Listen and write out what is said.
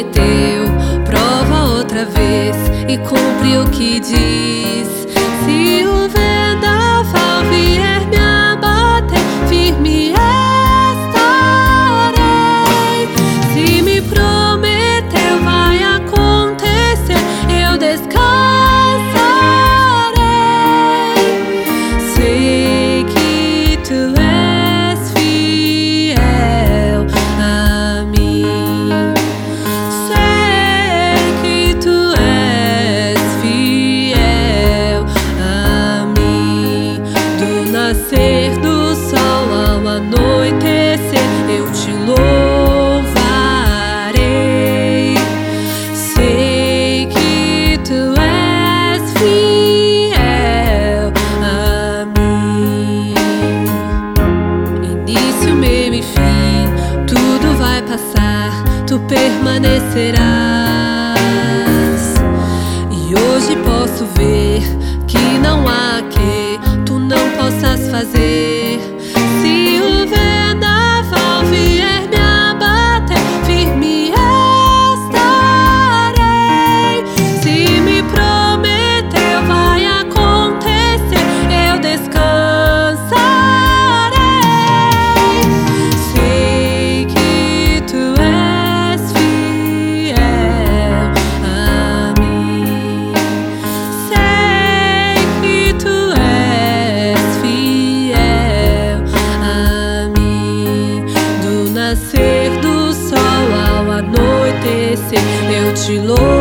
prometeu, prova outra vez e cumpre o que diz. Se o vendaval vier me abater, firme estarei. Se me prometeu, vai acontecer, eu descansarei. Sei que tu és fiel a mim. Sei que tu és fiel a mim. Do nascer do sol ao anoitecer, eu te louvarei. Sei que tu és fiel a mim. Início, meio e fim, tudo vai passar, tu permanecerás. E hoje posso ver que não há que tu não possas fazer. Se o vendaval vier me abater, firme estarei. Se me prometeu, vai acontecer, eu descansarei. Sei que tu és fiel a mim. Sei que tu és fiel a mim. Do nascer do sol ao anoitecer, eu te louvo.